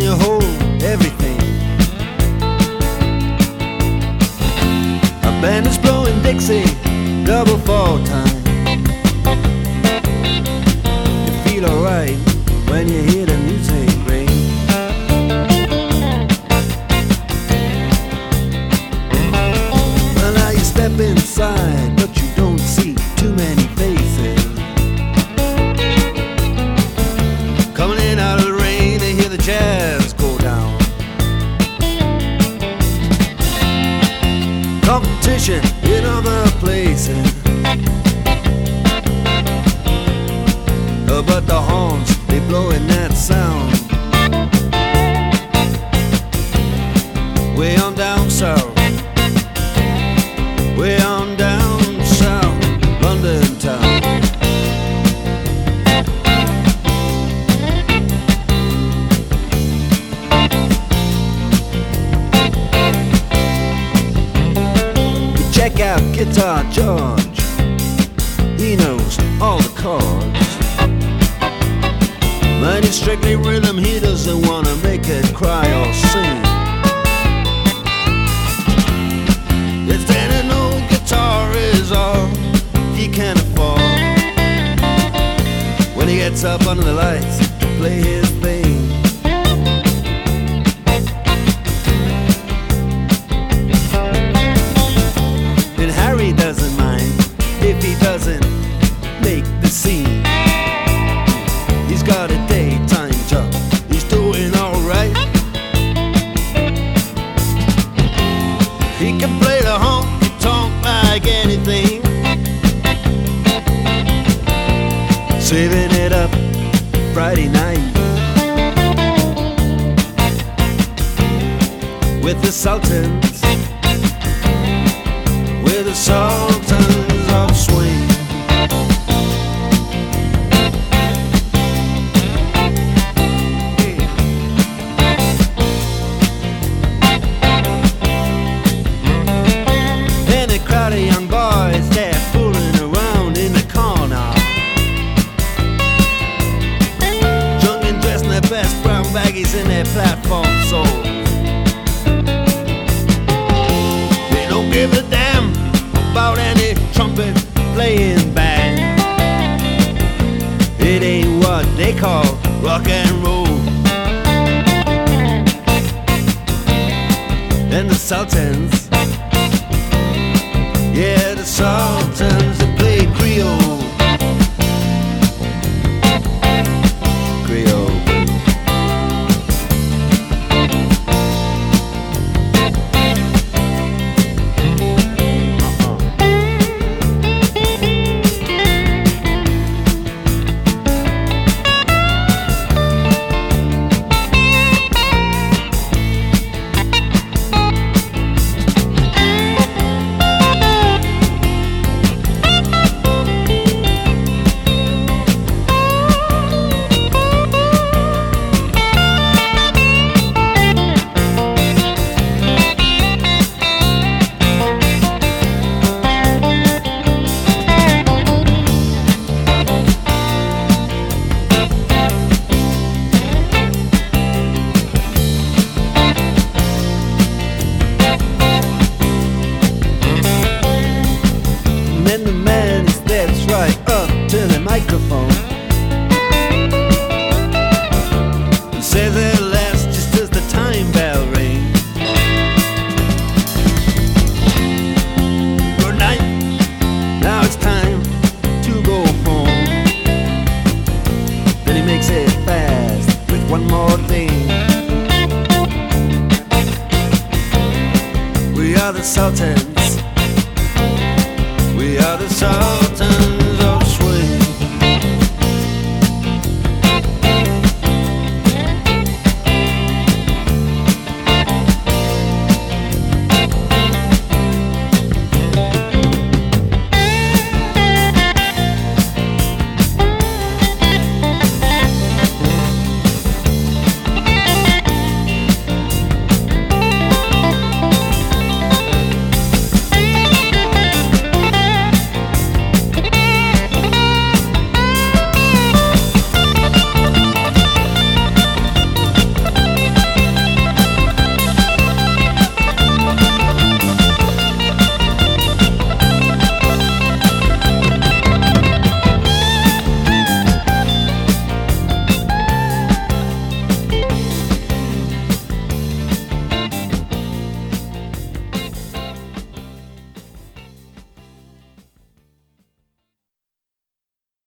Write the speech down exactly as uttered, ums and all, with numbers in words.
you hold everything. A band is blowing Dixie, double fall time. You feel alright when you hear the music ring. Well, now you step inside, but you don't see too many faces. Coming in out of the rain to hear the jazz go down. Competition in other places, uh, but the horns, they blowing that sound. Way on down south, way on down south, London town. Check out Guitar George, he knows all the chords. But it's strictly rhythm, he doesn't wanna make it cry or sing. If then an old guitar is all he can afford, when he gets up under the lights to play his thing. And Harry doesn't mind if he doesn't make the scene. He's got a daytime job, he's doing alright. He can play the honky-tonk like anything, saving it up Friday night with the Sultans, with the Sultans of Swing. And a crowd of young boys, they're fooling around in the corner, drunk and dressed in their best brown baggies in their platform soles. They don't give a damn about any trumpet playing band. It ain't what they call rock and roll. And the Sultans, yeah, the Sultans, they play Creole. Creole. And the man he steps right up to the microphone and says at last, just as the time bell rings, good night, now it's time to go home. Then he makes it fast with one more thing. We are the Sultans,